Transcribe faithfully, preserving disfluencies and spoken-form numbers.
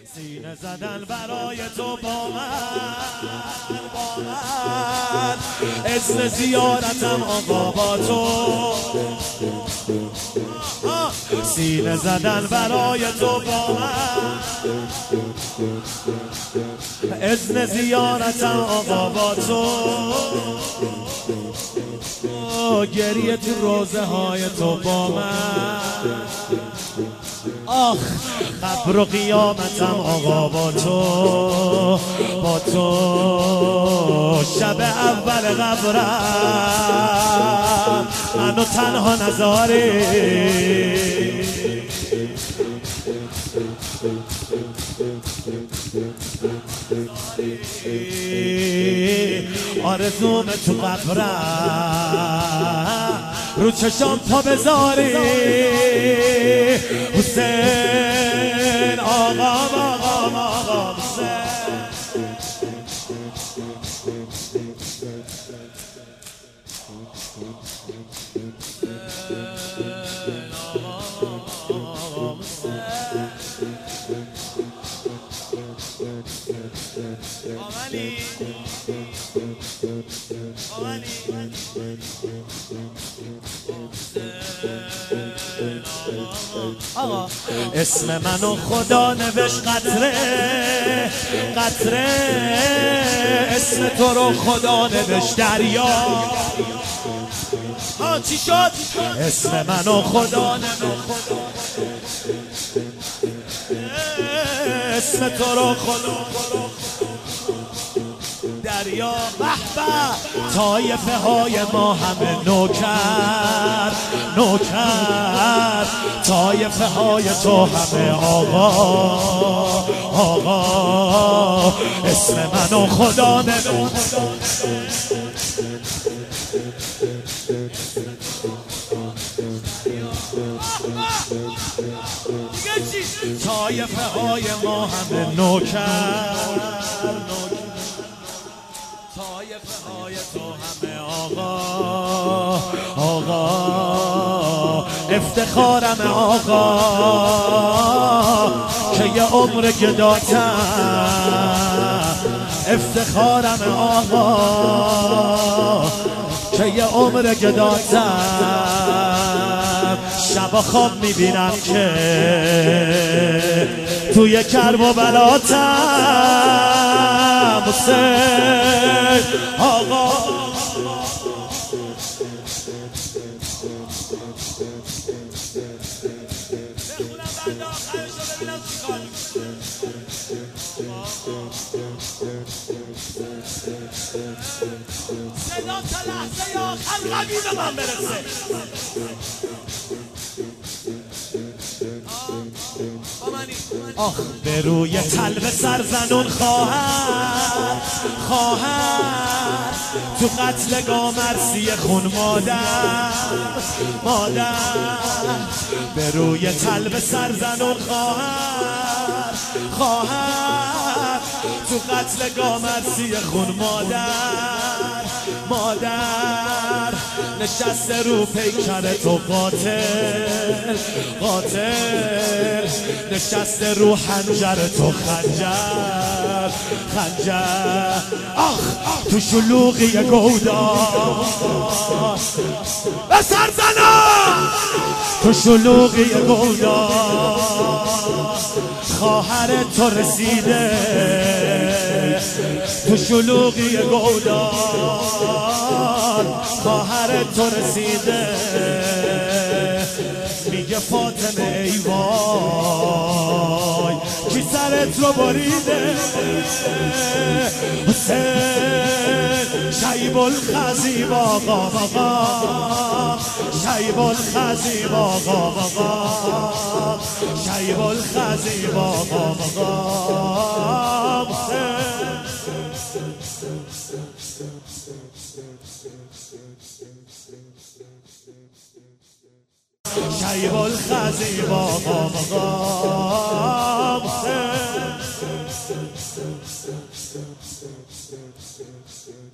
سینه زدن برای تو با من با من اذن زیارتم آقا با تو سینه زدن برای تو با من اذن زیارتم آقا با تو گریه تو روزه های تو با من آخ قبر و قیامتم آقا با تو با تو شب اول قبرم منو تنها نذاری آرزوم تو قبرم رو چشام پا بذاری حسین آقا آقا آقا حسین آقا اسم منو خدا نوشت قطره قطره اسم تو رو خدا نوشت دریا ها چی شد اسم منو خدا نوشت اسم تو رو خدا دریا به به طایفه های ما همه نوکر نوکر طایفه های تو همه آقا آقا اسم منو خدا نوشت طایفه های ما همه نوکر طایفه های تو همه آقا آقا افتخارم آقا که یه عمر گداتم افتخارم آقا که یه عمر گداتم شب خواب میبینم که توی کرب و بلاتم حسین آقا صدا تا لحظه یا خلقمی به من برسه آخ به روی تلب سرزنون خواهر خواهر تو قتل گامرسی خون مادر مادر به روی تلب سرزنون خواهر خواهر تو قتل گامرسی خون مادر مادر نشسته رو پیکر تو قاتل قاتل نشسته رو حنجر تو خنجر خنجر آخ تو شلوغی گودا به سرزنان تو شلوغی گودا خواهر تو رسیده تو شلوغی گودان خواهر تو رسیده میگه فاطمه ای وای کی سرت رو بریده حسین شیب الخزیب آقا آقا شیب الخزیب آقا آقا شیب الخزیب آقا آقا حسین شیب الخزیب آقا آقا